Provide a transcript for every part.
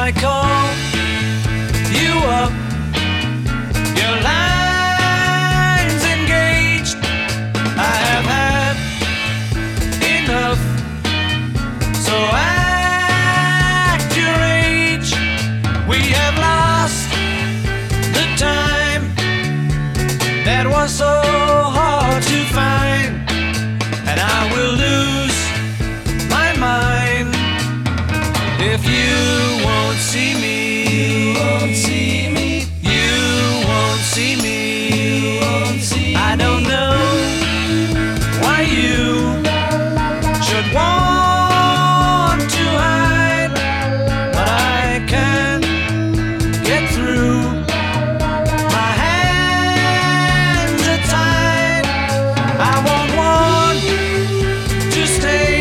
I call you up, your line's engaged. I have had enough, so act your age. We have lost the time that was so hard to find, and I will lose my mind if you won't see me. You won't see me. You won't see me. You won't see me. I don't know why you should want to hide, but I can't get through. My hands are tied. I won't want to stay.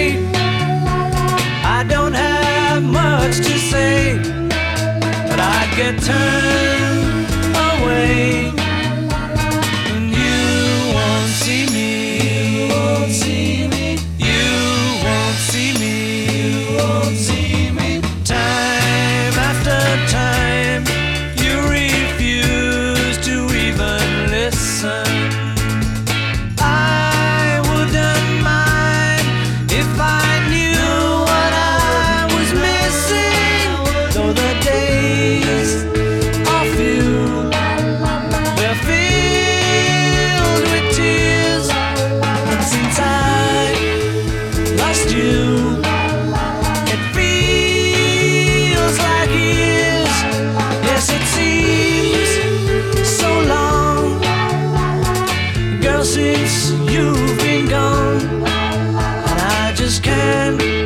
I don't have much to say, but I'd get turned away, and you won't see me. You won't see me. You won't see me. You won't see me. Time after time, you refuse to even listen. I wouldn't mind if I knew what I was missing, though the days are few. They're filled with tears, and since I lost you, it feels like years. Yes, it seems so long, girl, since you've been gone, and I just can't